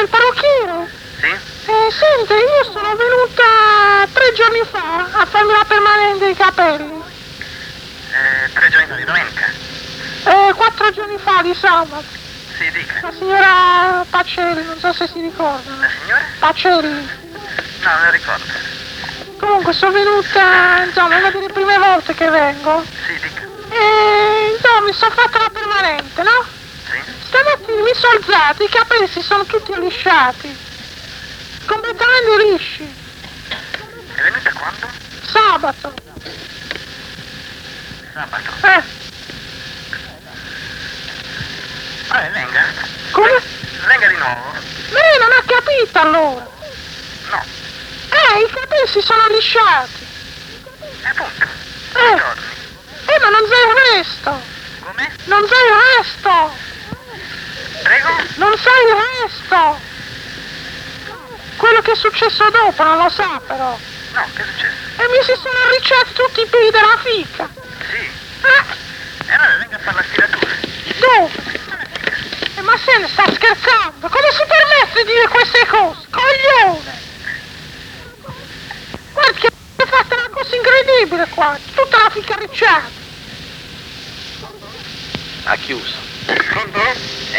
il parrucchiere? Sì? Senti, io sono venuta 3 giorni fa a farmi la permanente dei capelli. 3 giorni fa di domenica? 4 giorni fa di sabato. Sì, dica. La signora Pacelli, non so se si ricorda. La signora? Pacelli. No, non la ricordo. Comunque sono venuta, insomma, è una delle prime volte che vengo. Sì, dica. E insomma mi sono fatta la permanente, no? Sì? Stamattina mi sono alzata, i capelli si sono tutti lisciati. Completamente lisci. È venuta quando? Sabato. Sabato. Venga. Come? Venga di nuovo. Lei non ha capito allora. No. I capelli si sono lisciati. Appunto. Eh. Giorni. Ma non sei onesto. Come? Non sei onesto. Prego? Non sei onesto. Quello che è successo dopo non lo sa però. No, che è successo? E mi si sono arricciati tutti i peli della fica. Sì. E allora venga a fare la stiratura. Dove? Ma se ne sta scherzando? Come si permette di dire queste cose? Coglione! Guarda che è fatta una cosa incredibile qua, tutta la fica ricciata. Ha chiuso. Pronto?